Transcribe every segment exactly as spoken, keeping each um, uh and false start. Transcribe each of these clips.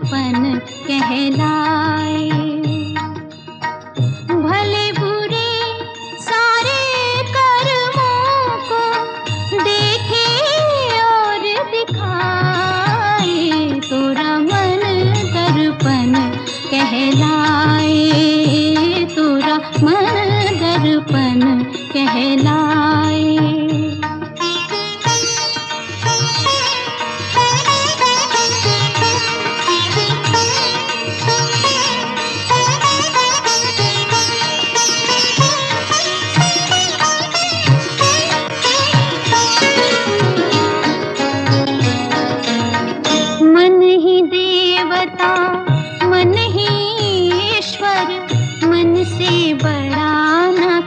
दर्पण कहलाए। भले बुरे सारे कर्मों को देखे और दिखाए, तोरा मन दर्पण कहलाए, तोरा मन दर्पण कहलाए। मन ही देवता मन ही ईश्वर, मन से बड़ा न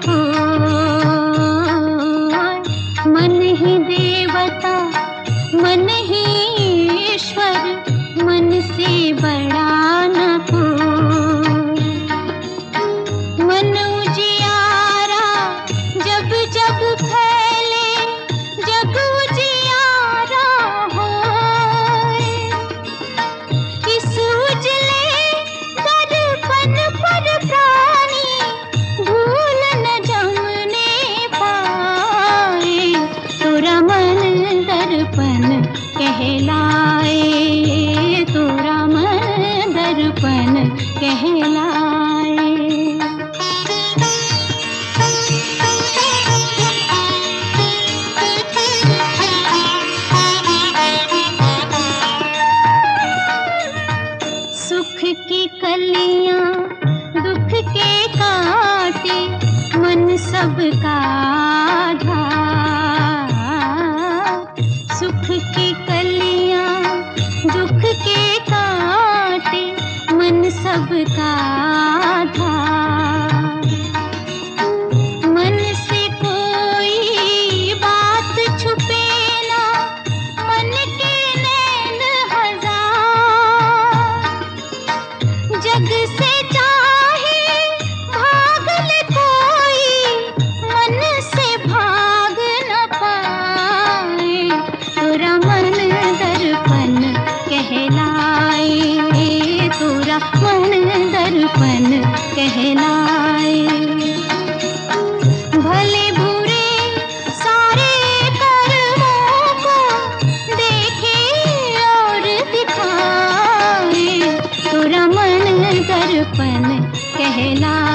कोई। मन ही देवता मन ही ईश्वर, मन से बड़ा न कोई। मन उजियारा जब जब फैले, जग उजियारा होए। इस उजले दर्पण पर प्राणी भूल न जमने पाए, तोरा मन दर्पण कहलाए, तोरा मन दर्पण कहलाए। सुख की कलियां दुख के काटे, मन सबका आधा। सुख की कलियां दुख के काटे, मन सबका आधा। मन से कोई बात छुपे ना, मन के नैन हजार। जग से चाहे भाग ले कोई, मन से भाग न पाए, तोरा मन दर्पण कहलाए, तोरा मन दर्पण कहलाए। भले बुरे सारे कर्मों को देखे और दिखाए, तोरा मन दर्पण कहलाए।